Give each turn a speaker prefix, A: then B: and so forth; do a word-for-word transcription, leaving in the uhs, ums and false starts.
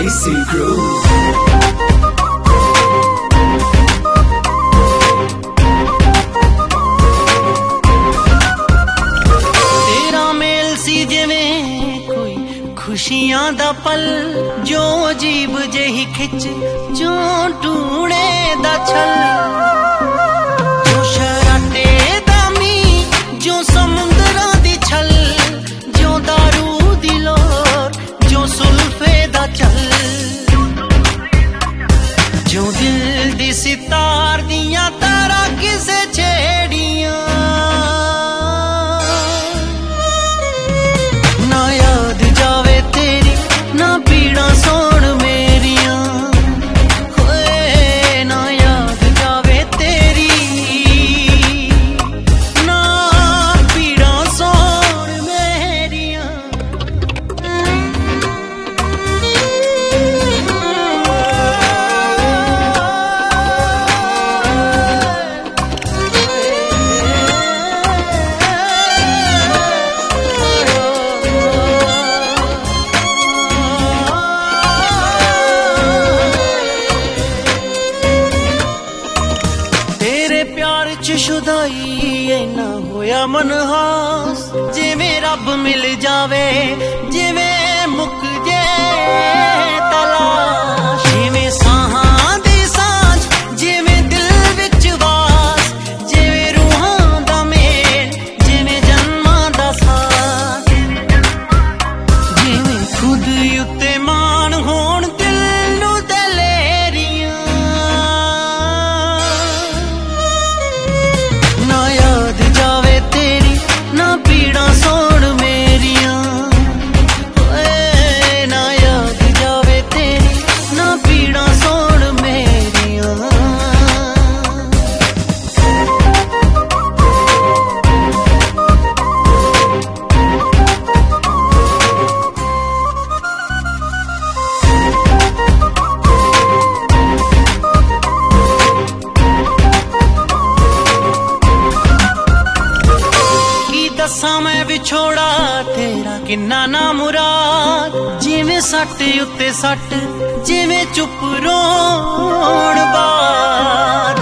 A: देसी ग्रूव।
B: खुशियां दा पल जो अजीब जेही खिच जो टूणे दा छल जो शराटे दा मी जो समुंदरां दी छल जो दारू दी लोर जो सुल्फे दा चल जो दिल दी सितार दियां तारा किसे छेड़ियां ना याद जावे तेरी ना पीड़ा सोण मेरिया होए ना याद जावे तेरी ना पीड़ा सोण मेरिया। शुदाई ना होया मनहास जिवें रब मिल जावे जिवें मुक जे तलाश जिवें साहां दी सांझ जिवें दिल विच वास जिवें रूहां दा मेल जिवें जन्मां दा साथ जिवें खुद उत्ते मान होण दिल नूं दलेरियां ना याद जावे तेरी ना पीड़ा सोण मेरिया ना याद जावे तेरी ना पीड़ा सोण मेरिया। दसा मैं विछोड़ा तेरा किन्ना ना मुराद जिवें सट उत्ते सट जिवें चुप रोण बाद